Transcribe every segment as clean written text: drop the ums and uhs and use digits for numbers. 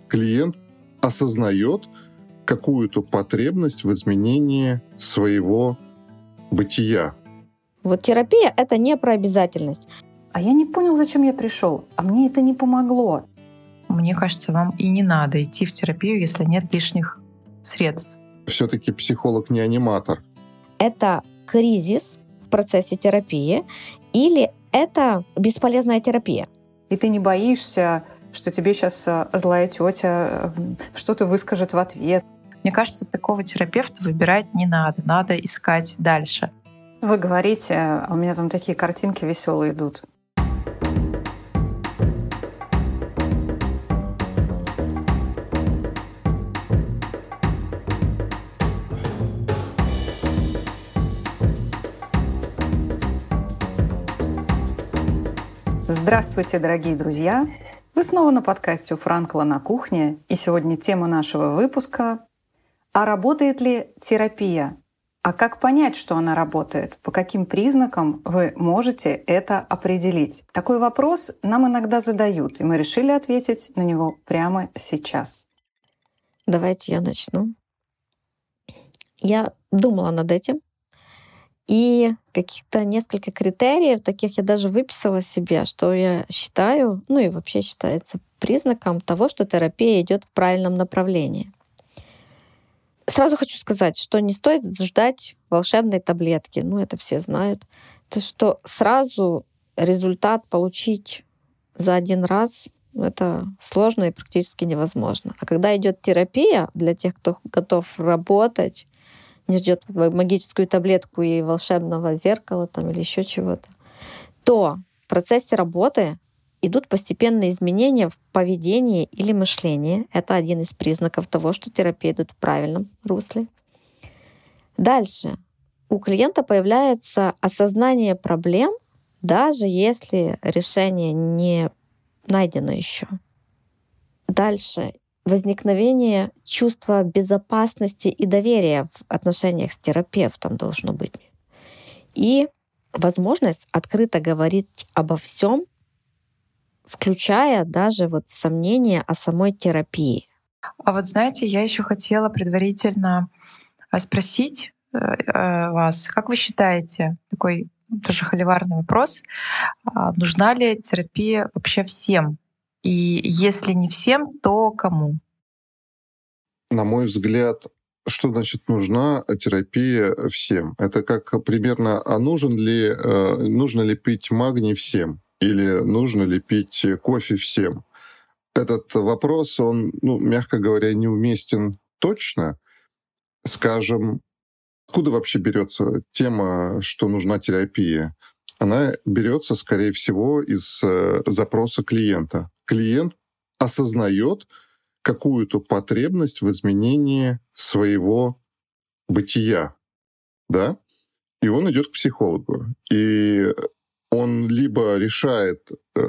клиент осознает какую-то потребность в изменении своего бытия. Вот терапия — это не про обязательность. А я не понял, зачем я пришел, а мне это не помогло. Мне кажется, вам и не надо идти в терапию, если нет лишних средств. Все-таки психолог не аниматор. Это кризис в процессе терапии или это бесполезная терапия? И ты не боишься, что тебе сейчас злая тетя что-то выскажет в ответ. Мне кажется, такого терапевта выбирать не надо. Надо искать дальше. Вы говорите, а у меня там такие картинки веселые идут. Здравствуйте, дорогие друзья! Вы снова на подкасте у Франкла на кухне, и сегодня тема нашего выпуска «А работает ли терапия? А как понять, что она работает? По каким признакам вы можете это определить?» Такой вопрос нам иногда задают, и мы решили ответить на него прямо сейчас. Давайте я начну. Я думала над этим. И каких-то несколько критериев, таких я даже выписала себе, что я считаю, ну и вообще считается признаком того, что терапия идет в правильном направлении. Сразу хочу сказать, что не стоит ждать волшебной таблетки, ну это все знают. То, что сразу результат получить за один раз, это сложно и практически невозможно. А когда идет терапия, для тех, кто готов работать, не ждет магическую таблетку и волшебного зеркала там, или еще чего-то, то в процессе работы идут постепенные изменения в поведении или мышлении. Это один из признаков того, что терапия идет в правильном русле. Дальше. У клиента появляется осознание проблем, даже если решение не найдено еще. Дальше. Возникновение чувства безопасности и доверия в отношениях с терапевтом должно быть. И возможность открыто говорить обо всем, включая даже вот сомнения о самой терапии. А вот знаете, я еще хотела предварительно спросить вас, как вы считаете, такой тоже холиварный вопрос, нужна ли терапия вообще всем? И если не всем, то кому? На мой взгляд, что значит нужна терапия всем? Это как примерно, нужно ли пить магний всем? Или нужно ли пить кофе всем? Этот вопрос, он, мягко говоря, неуместен точно. Скажем, откуда вообще берется тема, что нужна терапия? Она берется, скорее всего, из запроса клиента. Клиент осознает какую-то потребность в изменении своего бытия, да? И он идет к психологу. И он либо решает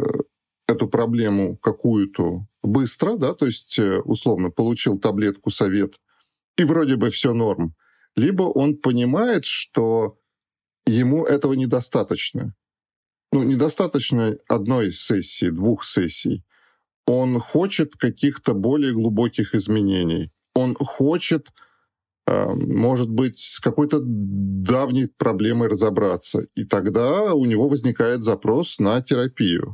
эту проблему какую-то быстро, да, то есть условно получил таблетку, совет, и вроде бы все норм, либо он понимает, что ему этого недостаточно. Недостаточно одной сессии, 2 сессий. Он хочет каких-то более глубоких изменений. Он хочет, может быть, с какой-то давней проблемой разобраться. И тогда у него возникает запрос на терапию.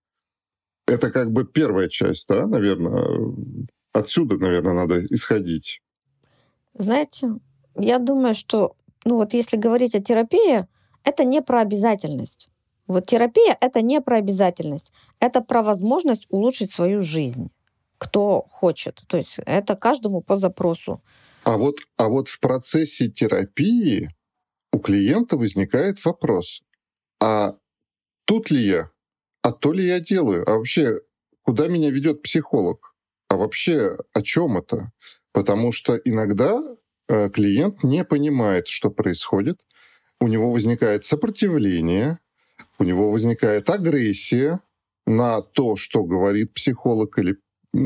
Это как бы первая часть, да, наверное. Отсюда, наверное, надо исходить. Знаете, я думаю, что если говорить о терапии, это не про обязательность. Вот терапия — это не про обязательность, это про возможность улучшить свою жизнь, кто хочет. То есть это каждому по запросу. А вот в процессе терапии у клиента возникает вопрос, а тут ли я? А то ли я делаю? А вообще, куда меня ведет психолог? А вообще, о чем это? Потому что иногда клиент не понимает, что происходит, у него возникает сопротивление, у него возникает агрессия на то, что говорит психолог, или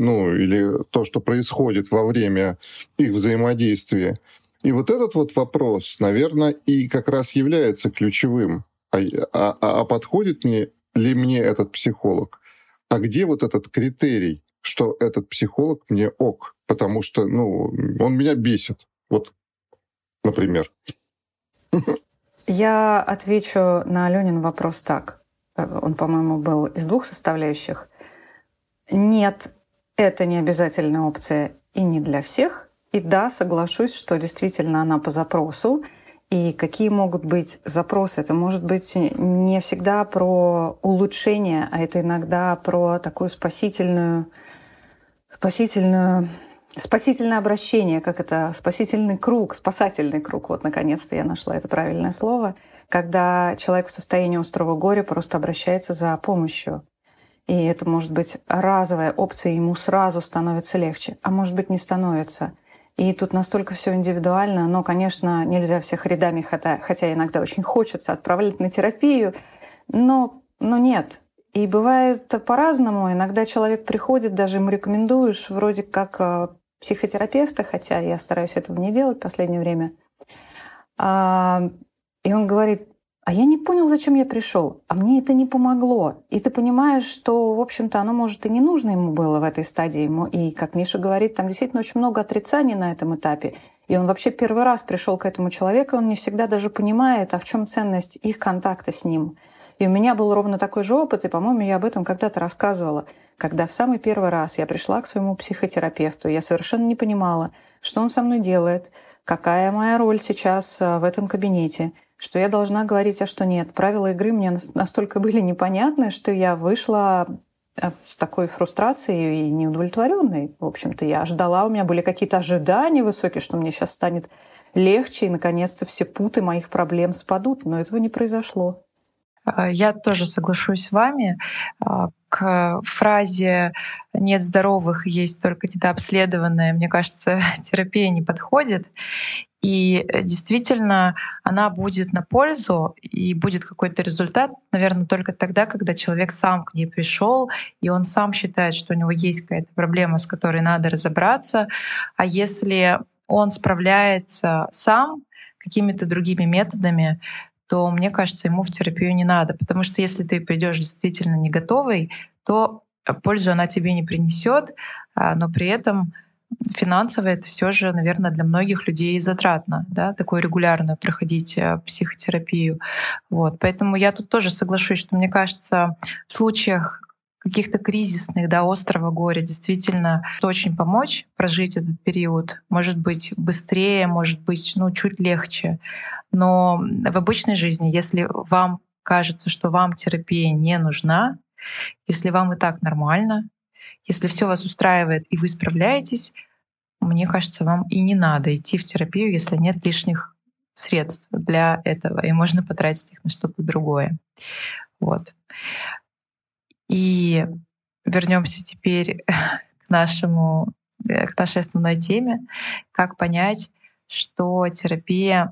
то, что происходит во время их взаимодействия. И вот этот вот вопрос, наверное, и как раз является ключевым. Подходит ли мне этот психолог? А где вот этот критерий, что этот психолог мне ок, потому что, он меня бесит. Вот, например. Я отвечу на Алёнин вопрос так. Он, по-моему, был из двух составляющих. Нет, это не обязательная опция и не для всех. И да, соглашусь, что действительно она по запросу. И какие могут быть запросы? Это может быть не всегда про улучшение, а это иногда про такую спасительное обращение, как это, спасательный круг, спасательный круг. Вот, наконец-то я нашла это правильное слово. Когда человек в состоянии острого горя просто обращается за помощью. И это может быть разовая опция, ему сразу становится легче, а может быть не становится. И тут настолько все индивидуально, но, конечно, нельзя всех рядами, хотя иногда очень хочется отправлять на терапию, но нет. И бывает по-разному. Иногда человек приходит, даже ему рекомендуешь вроде как психотерапевта, хотя я стараюсь этого не делать в последнее время. И он говорит: а я не понял, зачем я пришел, а мне это не помогло. И ты понимаешь, что, в общем-то, оно, может, и не нужно ему было в этой стадии. И, как Миша говорит, там действительно очень много отрицаний на этом этапе. И он вообще первый раз пришел к этому человеку, он не всегда даже понимает, а в чем ценность их контакта с ним. И у меня был ровно такой же опыт, и, по-моему, я об этом когда-то рассказывала. Когда в самый первый раз я пришла к своему психотерапевту, я совершенно не понимала, что он со мной делает, какая моя роль сейчас в этом кабинете, что я должна говорить, а что нет. Правила игры мне настолько были непонятны, что я вышла в такой фрустрации и неудовлетворенной. В общем-то, я ждала, у меня были какие-то ожидания высокие, что мне сейчас станет легче, и, наконец-то, все путы моих проблем спадут. Но этого не произошло. Я тоже соглашусь с вами. К фразе «нет здоровых, есть только недообследованные», мне кажется, терапия не подходит. И действительно, она будет на пользу и будет какой-то результат, наверное, только тогда, когда человек сам к ней пришел, и он сам считает, что у него есть какая-то проблема, с которой надо разобраться. А если он справляется сам какими-то другими методами, то, мне кажется, ему в терапию не надо. Потому что если ты придешь действительно не готовый, то пользу она тебе не принесет, но при этом финансово это все же, наверное, для многих людей затратно, да, такую регулярную проходить психотерапию. Вот. Поэтому я тут тоже соглашусь, что, мне кажется, в случаях каких-то кризисных, да, острого горя действительно очень помочь прожить этот период. Может быть, быстрее, может быть, чуть легче. Но в обычной жизни, если вам кажется, что вам терапия не нужна, если вам и так нормально, если все вас устраивает и вы справляетесь, мне кажется, вам и не надо идти в терапию, если нет лишних средств для этого, и можно потратить их на что-то другое. Вот. И вернемся теперь к нашей основной теме. Как понять, что терапия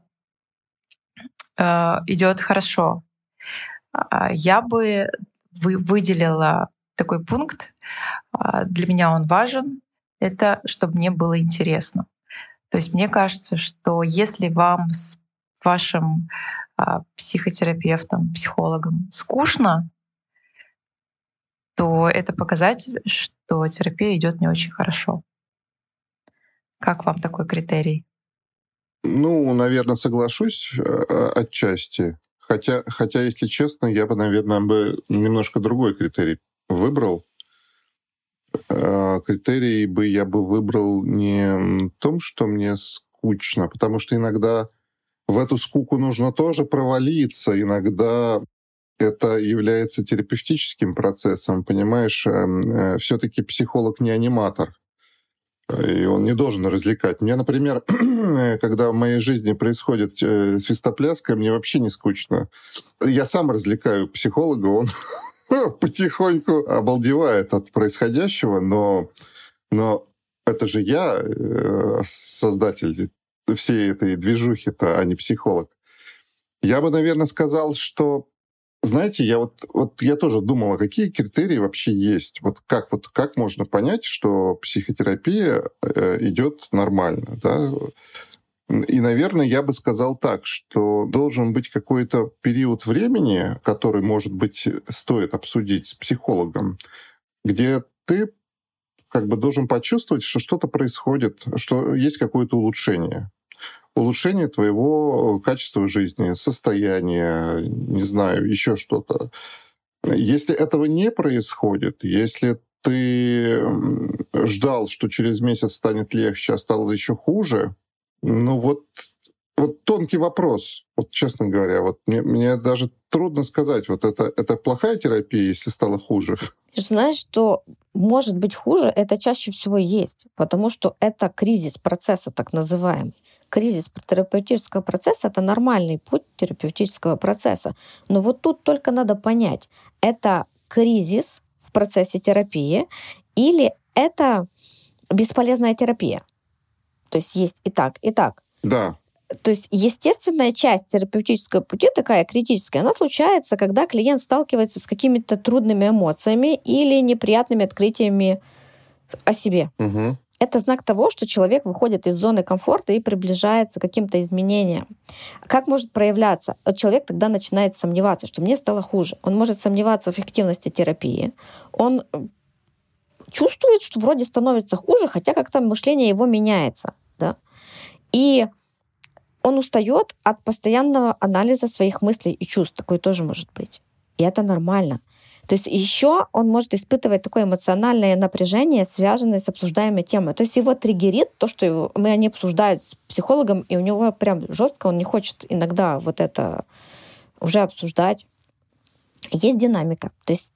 идет хорошо? Я бы выделила такой пункт. Для меня он важен. Это чтобы мне было интересно. То есть мне кажется, что если вам с вашим психотерапевтом, психологом скучно, то это показатель, что терапия идет не очень хорошо. Как вам такой критерий? Наверное, соглашусь отчасти. Хотя, если честно, я бы, наверное, немножко другой критерий выбрал. Критерий я бы выбрал не в том, что мне скучно, потому что иногда в эту скуку нужно тоже провалиться. Иногда это является терапевтическим процессом, понимаешь? Все-таки психолог не аниматор, и он не должен развлекать. Мне, например, когда в моей жизни происходит свистопляска, мне вообще не скучно. Я сам развлекаю психолога, он потихоньку обалдевает от происходящего, но это же я создатель всей этой движухи-то, а не психолог. Я бы, наверное, сказал, что, знаете, я тоже думал, а какие критерии вообще есть. Как можно понять, что психотерапия идет нормально, да? И, наверное, я бы сказал так, что должен быть какой-то период времени, который, может быть, стоит обсудить с психологом, где ты как бы должен почувствовать, что что-то происходит, что есть какое-то улучшение. Улучшение твоего качества жизни, состояния, не знаю, еще что-то. Если этого не происходит, если ты ждал, что через месяц станет легче, а стало еще хуже, ну вот тонкий вопрос, вот честно говоря, вот мне даже трудно сказать, вот это плохая терапия, если стало хуже. Знаешь, что может быть хуже, это чаще всего есть, потому что это кризис процесса, так называемый. Кризис терапевтического процесса — это нормальный путь терапевтического процесса. Но вот тут только надо понять, это кризис в процессе терапии или это бесполезная терапия. То есть есть и так, и так. Да. То есть естественная часть терапевтического пути, такая критическая, она случается, когда клиент сталкивается с какими-то трудными эмоциями или неприятными открытиями о себе. Угу. Это знак того, что человек выходит из зоны комфорта и приближается к каким-то изменениям. Как может проявляться? Человек тогда начинает сомневаться, что мне стало хуже. Он может сомневаться в эффективности терапии. Он чувствует, что вроде становится хуже, хотя как-то мышление его меняется. Да? И он устает от постоянного анализа своих мыслей и чувств. Такое тоже может быть. И это нормально. То есть еще он может испытывать такое эмоциональное напряжение, связанное с обсуждаемой темой. То есть его триггерит то, что они обсуждают с психологом, и у него прям жестко, он не хочет иногда вот это уже обсуждать. Есть динамика. То есть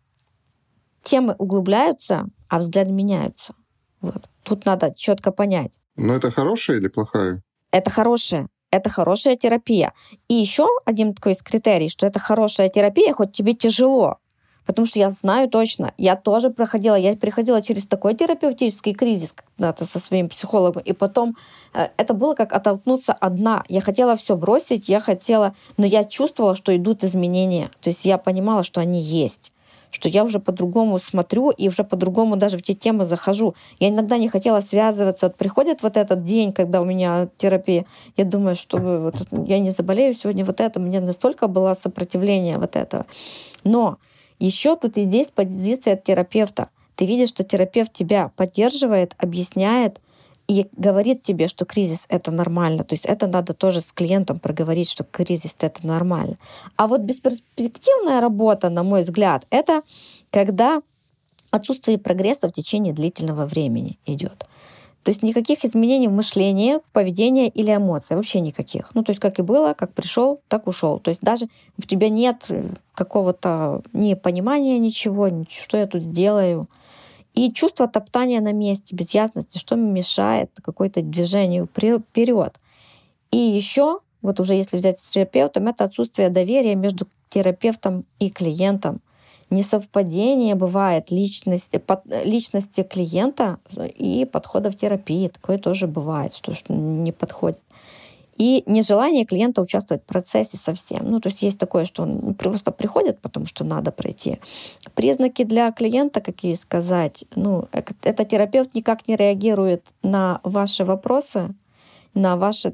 темы углубляются, а взгляды меняются. Вот. Тут надо четко понять. Но это хорошая или плохая? Это хорошая. Это хорошая терапия. И еще один такой есть критерий, что это хорошая терапия, хоть тебе тяжело. Потому что я знаю точно, я тоже приходила через такой терапевтический кризис когда-то со своим психологом, и потом это было как оттолкнуться от дна. Я хотела все бросить, но я чувствовала, что идут изменения. То есть я понимала, что они есть, что я уже по-другому смотрю и уже по-другому даже в те темы захожу. Я иногда не хотела связываться. Вот приходит вот этот день, когда у меня терапия, я думаю, что я не заболею сегодня мне настолько было сопротивление вот этого. Но еще тут и здесь позиция терапевта. Ты видишь, что терапевт тебя поддерживает, объясняет и говорит тебе, что кризис — это нормально. То есть это надо тоже с клиентом проговорить, что кризис — это нормально. А вот бесперспективная работа, на мой взгляд, это когда отсутствие прогресса в течение длительного времени идет. То есть никаких изменений в мышлении, в поведении или эмоциях, вообще никаких. То есть как и было, как пришел, так ушел. То есть даже у тебя нет какого-то непонимания ничего, что я тут делаю. И чувство топтания на месте, без ясности, что мешает какое-то движению вперед. И еще, вот уже если взять с терапевтом, это отсутствие доверия между терапевтом и клиентом. Несовпадение бывает личности клиента и подхода в терапии. Такое тоже бывает, что не подходит. И нежелание клиента участвовать в процессе совсем. То есть есть такое, что он просто приходит, потому что надо пройти. Признаки для клиента, какие сказать? Это терапевт никак не реагирует на ваши вопросы, на ваши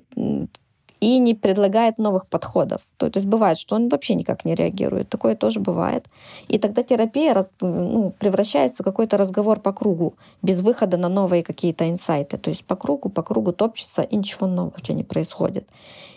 и не предлагает новых подходов. То есть бывает, что он вообще никак не реагирует. Такое тоже бывает. И тогда терапия превращается в какой-то разговор по кругу, без выхода на новые какие-то инсайты. То есть по кругу топчется, и ничего нового у тебя не происходит.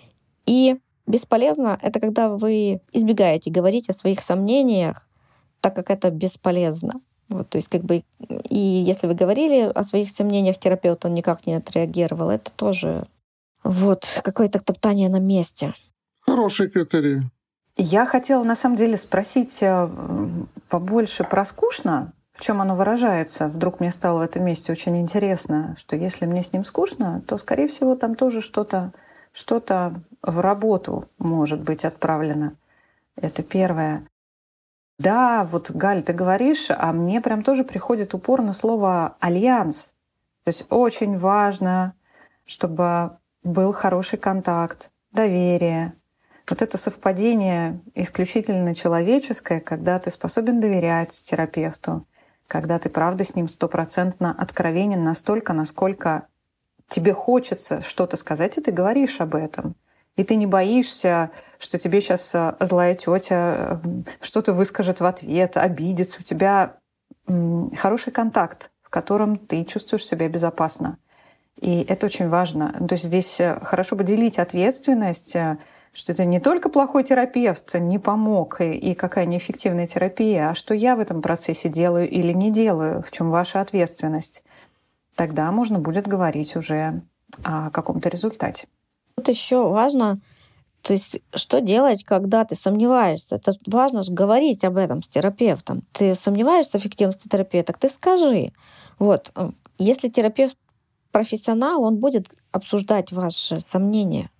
И бесполезно — это когда вы избегаете говорить о своих сомнениях, так как это бесполезно. То есть и если вы говорили о своих сомнениях, терапевт, он никак не отреагировал, это тоже какое-то топтание на месте. Хороший критерий. Я хотела на самом деле спросить побольше про скучно, в чем оно выражается. Вдруг мне стало в этом месте очень интересно, что если мне с ним скучно, то, скорее всего, там тоже что-то в работу может быть отправлено. Это первое. Да, Галь, ты говоришь, а мне прям тоже приходит упор на слово «альянс». То есть очень важно, чтобы был хороший контакт, доверие. Это совпадение исключительно человеческое, когда ты способен доверять терапевту, когда ты, правда, с ним 100% откровенен настолько, насколько тебе хочется что-то сказать, и ты говоришь об этом. И ты не боишься, что тебе сейчас злая тетя что-то выскажет в ответ, обидится. У тебя хороший контакт, в котором ты чувствуешь себя безопасно. И это очень важно. То есть здесь хорошо бы делить ответственность, что это не только плохой терапевт не помог и какая неэффективная терапия, а что я в этом процессе делаю или не делаю, в чем ваша ответственность. Тогда можно будет говорить уже о каком-то результате. Тут еще важно, то есть что делать, когда ты сомневаешься. Это важно же говорить об этом с терапевтом. Ты сомневаешься в эффективности терапии, так ты скажи. Вот, если терапевт профессионал, он будет обсуждать ваши сомнения.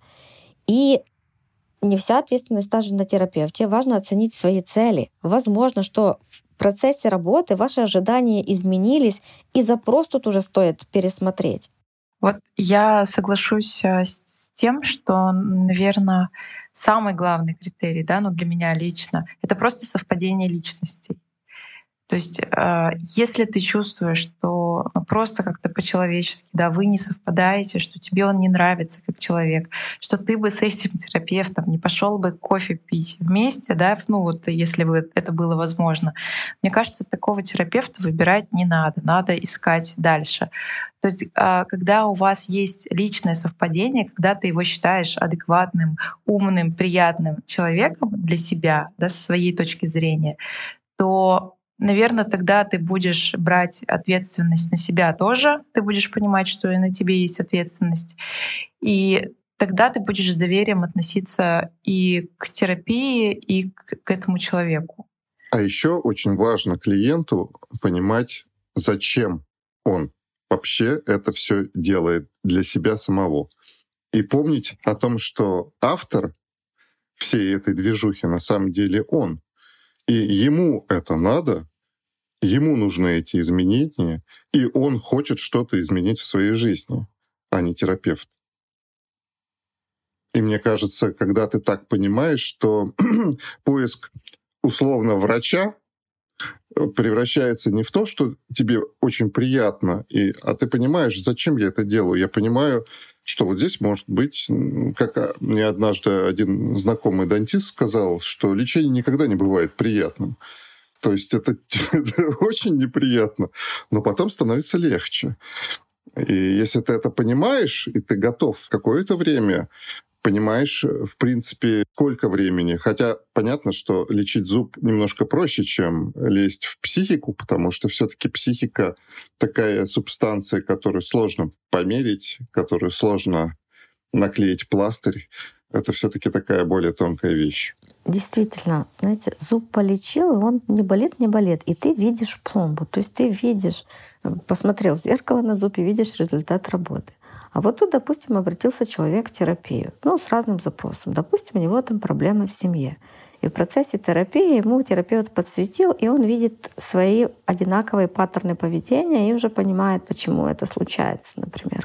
И не вся ответственность даже на терапевте. Важно оценить свои цели. Возможно, что в процессе работы ваши ожидания изменились, и запрос тут уже стоит пересмотреть. Вот я соглашусь с тем, что, наверное, самый главный критерий, да, ну для меня лично, это просто совпадение личностей. То есть, если ты чувствуешь, что просто как-то по-человечески, да, вы не совпадаете, что тебе он не нравится как человек, что ты бы с этим терапевтом не пошел бы кофе пить вместе, да, ну вот если бы это было возможно, мне кажется, такого терапевта выбирать не надо, надо искать дальше. То есть, когда у вас есть личное совпадение, когда ты его считаешь адекватным, умным, приятным человеком для себя, да, со своей точки зрения, то наверное, тогда ты будешь брать ответственность на себя тоже, ты будешь понимать, что и на тебе есть ответственность. И тогда ты будешь с доверием относиться и к терапии, и к этому человеку. А еще очень важно клиенту понимать, зачем он вообще это все делает для себя самого. И помнить о том, что автор всей этой движухи на самом деле он. И ему это надо, ему нужны эти изменения, и он хочет что-то изменить в своей жизни, а не терапевт. И мне кажется, когда ты так понимаешь, что поиск условно врача превращается не в то, что тебе очень приятно, а ты понимаешь, зачем я это делаю. Я понимаю, что вот здесь может быть, как мне однажды один знакомый дантист сказал, что лечение никогда не бывает приятным. То есть это очень неприятно, но потом становится легче. И если ты это понимаешь, и ты готов какое-то время, понимаешь, в принципе, сколько времени. Хотя понятно, что лечить зуб немножко проще, чем лезть в психику, потому что все-таки психика такая субстанция, которую сложно померить, которую сложно наклеить пластырь. Это все-таки такая более тонкая вещь. Действительно, знаете, зуб полечил, и он не болит. И ты видишь пломбу. То есть ты видишь, посмотрел в зеркало на зуб и видишь результат работы. А вот тут, допустим, обратился человек в терапию, с разным запросом. Допустим, у него там проблемы в семье. И в процессе терапии ему терапевт подсветил, и он видит свои одинаковые паттерны поведения и уже понимает, почему это случается, например.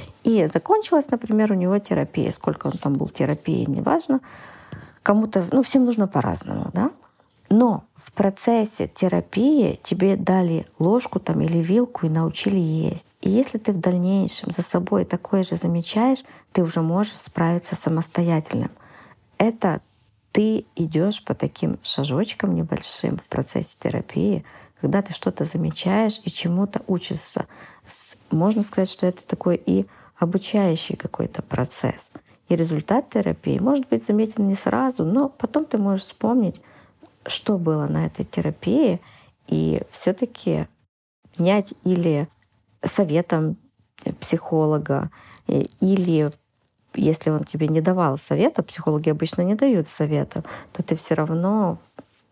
И закончилась, например, у него терапия. Сколько он там был в терапии, неважно. Кому-то, всем нужно по-разному, да? Но в процессе терапии тебе дали ложку там или вилку и научили есть. И если ты в дальнейшем за собой такое же замечаешь, ты уже можешь справиться самостоятельно. Это ты идешь по таким шажочкам небольшим в процессе терапии, когда ты что-то замечаешь и чему-то учишься. Можно сказать, что это такой и обучающий какой-то процесс. И результат терапии может быть заметен не сразу, но потом ты можешь вспомнить, что было на этой терапии, и все-таки принять или советом психолога, или если он тебе не давал совета, психологи обычно не дают совета, то ты все равно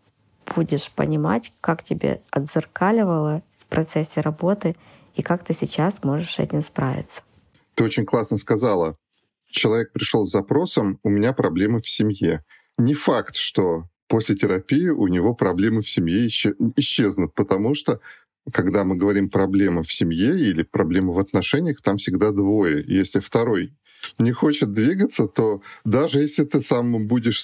будешь понимать, как тебе отзеркаливало в процессе работы и как ты сейчас можешь с этим справиться. Ты очень классно сказала. Человек пришел с запросом «у меня проблемы в семье». Не факт, что после терапии у него проблемы в семье исчезнут, потому что когда мы говорим проблемы в семье или проблемы в отношениях, там всегда двое. И если второй не хочет двигаться, то даже если ты сам будешь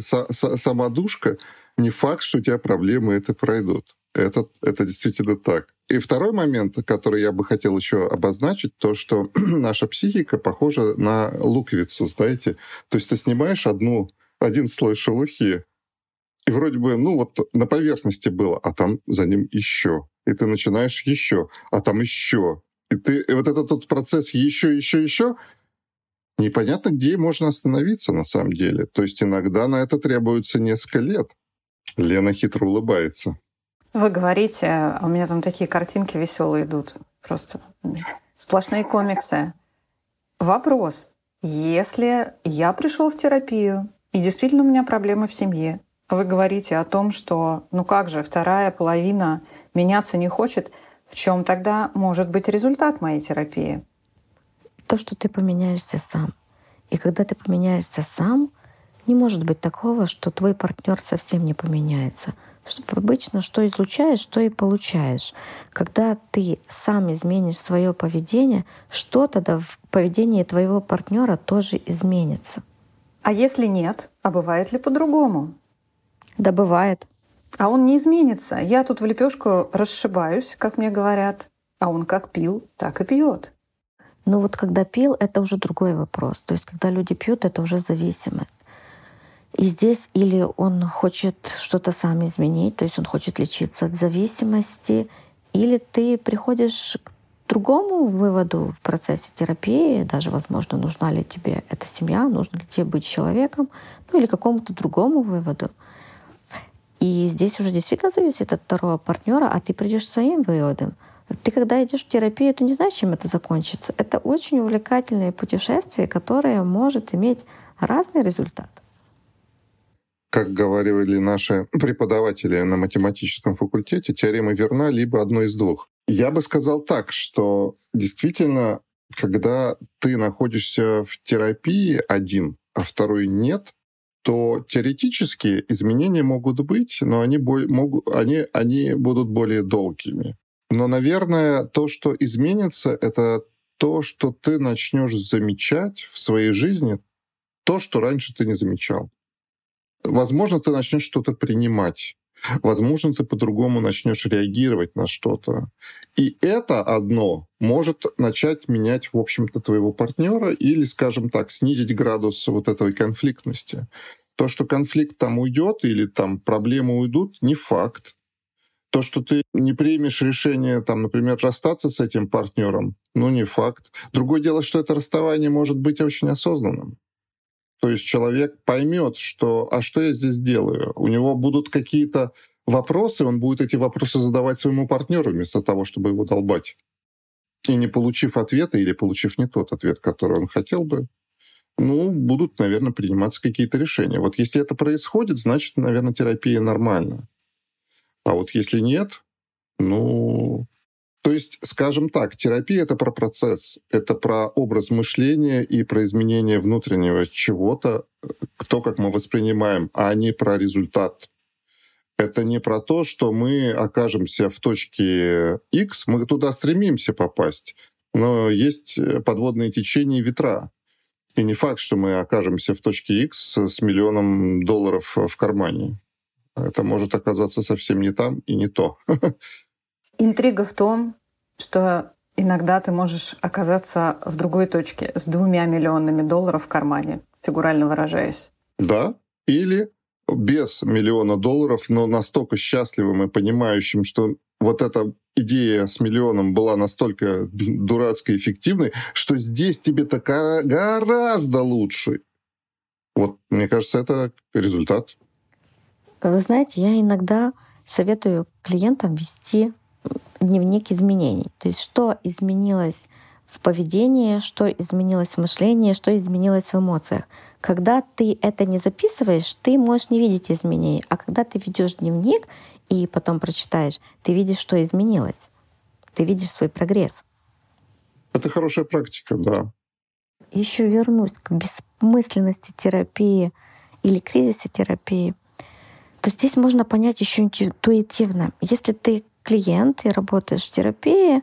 самодушка, не факт, что у тебя проблемы это пройдут. Это действительно так. И второй момент, который я бы хотел еще обозначить, то, что наша психика похожа на луковицу, знаете. То есть ты снимаешь один слой шелухи, и вроде бы, на поверхности было, а там за ним еще. и ты начинаешь еще, а там еще. И вот этот вот процесс еще, непонятно, где можно остановиться на самом деле. То есть иногда на это требуется несколько лет. Лена хитро улыбается. Вы говорите, а у меня там такие картинки веселые идут. Просто сплошные комиксы. Вопрос. Если я пришел в терапию, и действительно у меня проблемы в семье, вы говорите о том, что, ну как же, вторая половина меняться не хочет, в чем тогда может быть результат моей терапии? То, что ты поменяешься сам. И когда ты поменяешься сам, не может быть такого, что твой партнер совсем не поменяется. Обычно что излучаешь, что и получаешь. Когда ты сам изменишь свое поведение, что тогда в поведении твоего партнера тоже изменится. А если нет? А бывает ли по-другому? Да бывает. А он не изменится. Я тут в лепешку расшибаюсь, как мне говорят, а он как пил, так и пьет. Но вот когда пил, это уже другой вопрос. То есть когда люди пьют, это уже зависимость. И здесь или он хочет что-то сам изменить, то есть он хочет лечиться от зависимости, или ты приходишь к другому выводу в процессе терапии, даже, возможно, нужна ли тебе эта семья, нужно ли тебе быть человеком, ну или какому-то другому выводу. И здесь уже действительно зависит от второго партнера, а ты придешь к своим выводам. Ты, когда идешь в терапию, ты не знаешь, чем это закончится. Это очень увлекательное путешествие, которое может иметь разный результат. Как говорили наши преподаватели на математическом факультете, теорема верна либо одно из двух. Я бы сказал так, что действительно, когда ты находишься в терапии один, а второй нет, то теоретически изменения могут быть, но они будут более долгими. Но, наверное, то, что изменится, это то, что ты начнешь замечать в своей жизни то, что раньше ты не замечал. Возможно, ты начнешь что-то принимать. Возможно, ты по-другому начнешь реагировать на что-то. И это одно может начать менять, в общем-то, твоего партнера или, скажем так, снизить градус вот этой конфликтности. То, что конфликт там уйдет или там проблемы уйдут, не факт. То, что ты не примешь решение, там, например, расстаться с этим партнером, ну, не факт. Другое дело, что это расставание может быть очень осознанным. То есть человек поймет, что «а что я здесь делаю?». У него будут какие-то вопросы, он будет эти вопросы задавать своему партнеру вместо того, чтобы его долбать. И не получив ответа или получив не тот ответ, который он хотел бы, ну, будут, наверное, приниматься какие-то решения. Вот если это происходит, значит, наверное, терапия нормальна. А вот если нет, ну... То есть, скажем так, терапия — это про процесс, это про образ мышления и про изменение внутреннего чего-то, то, как мы воспринимаем, а не про результат. Это не про то, что мы окажемся в точке X, мы туда стремимся попасть, но есть подводные течения и ветра. И не факт, что мы окажемся в точке X с $1 миллион в кармане. Это может оказаться совсем не там и не то. Интрига в том, что иногда ты можешь оказаться в другой точке с $2 миллионами в кармане, фигурально выражаясь. Да, или без $1 миллиона, но настолько счастливым и понимающим, что вот эта идея с миллионом была настолько дурацкой и эффективной, что здесь тебе-то гораздо лучше. Вот, мне кажется, это результат. Вы знаете, я иногда советую клиентам вести дневник изменений. То есть что изменилось в поведении, что изменилось в мышлении, что изменилось в эмоциях. Когда ты это не записываешь, ты можешь не видеть изменений. А когда ты ведешь дневник и потом прочитаешь, ты видишь, что изменилось. Ты видишь свой прогресс. Это хорошая практика, да. Еще вернусь к бессмысленности терапии или кризисе терапии, то здесь можно понять еще интуитивно. Если ты клиент и работаешь в терапии,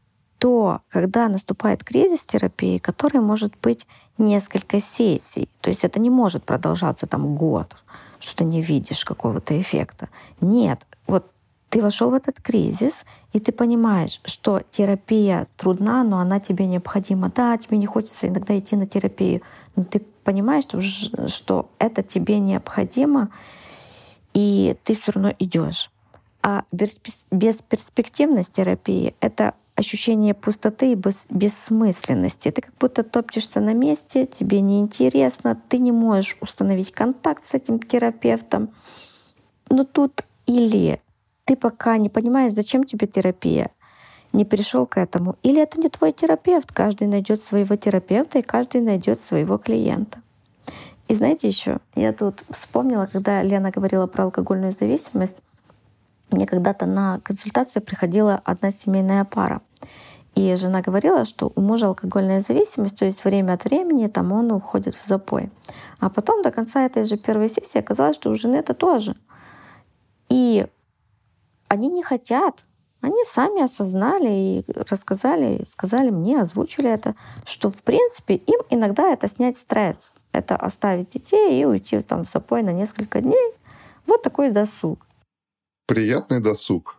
то когда наступает кризис терапии, который может быть несколько сессий, то есть это не может продолжаться там год, что ты не видишь какого-то эффекта. Нет, вот ты вошел в этот кризис, и ты понимаешь, что терапия трудна, но она тебе необходима. Да, тебе не хочется иногда идти на терапию, но ты понимаешь, что это тебе необходимо, и ты все равно идешь. А бесперспективность терапии — это ощущение пустоты и бессмысленности. Ты как будто топчешься на месте, тебе неинтересно, ты не можешь установить контакт с этим терапевтом. Но тут или ты пока не понимаешь, зачем тебе терапия, не пришел к этому, или это не твой терапевт. Каждый найдет своего терапевта, и каждый найдет своего клиента. И знаете еще, я тут вспомнила, когда Лена говорила про алкогольную зависимость, мне когда-то на консультацию приходила одна семейная пара. И жена говорила, что у мужа алкогольная зависимость, то есть время от времени там он уходит в запой. А потом до конца этой же первой сессии оказалось, что у жены это тоже. И они не хотят. Они сами осознали и рассказали, сказали мне, озвучили это, что в принципе им иногда это снять стресс. Это оставить детей и уйти там в запой на несколько дней. Вот такой досуг. Приятный досуг.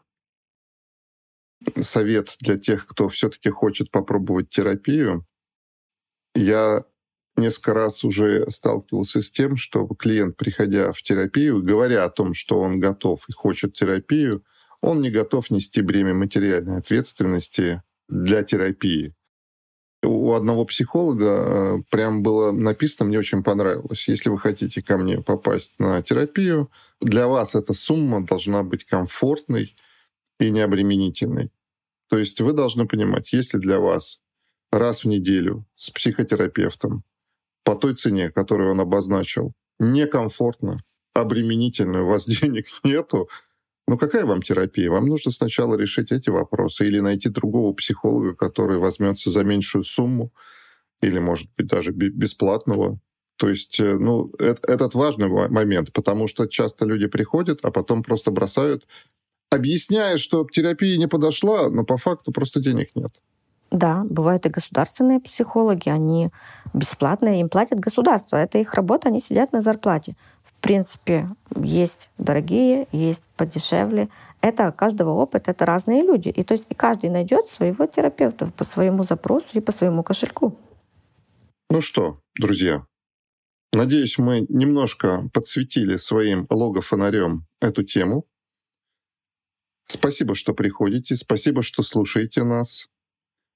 Совет для тех, кто все-таки хочет попробовать терапию. Я несколько раз уже сталкивался с тем, что клиент, приходя в терапию, говоря о том, что он готов и хочет терапию, он не готов нести бремя материальной ответственности для терапии. У одного психолога прям было написано, мне очень понравилось. Если вы хотите ко мне попасть на терапию, для вас эта сумма должна быть комфортной и необременительной. То есть вы должны понимать, если для вас раз в неделю с психотерапевтом по той цене, которую он обозначил, некомфортно, обременительно, у вас денег нету, ну какая вам терапия? Вам нужно сначала решить эти вопросы или найти другого психолога, который возьмется за меньшую сумму, или, может быть, даже бесплатного. То есть, этот важный момент, потому что часто люди приходят, а потом просто бросают, объясняя, что терапия не подошла, но по факту просто денег нет. Да, бывают и государственные психологи, они бесплатные, им платят государство. Это их работа, они сидят на зарплате. В принципе, есть дорогие, есть подешевле. Это каждого опыт, это разные люди. И то есть и каждый найдет своего терапевта по своему запросу и по своему кошельку. Ну что, друзья, надеюсь, мы немножко подсветили своим логофонарем эту тему. Спасибо, что приходите, спасибо, что слушаете нас.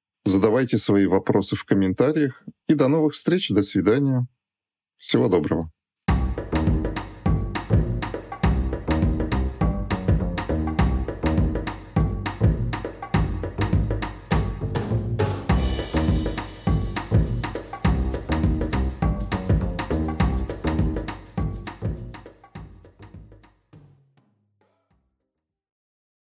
Задавайте свои вопросы в комментариях. И до новых встреч, до свидания. Всего доброго.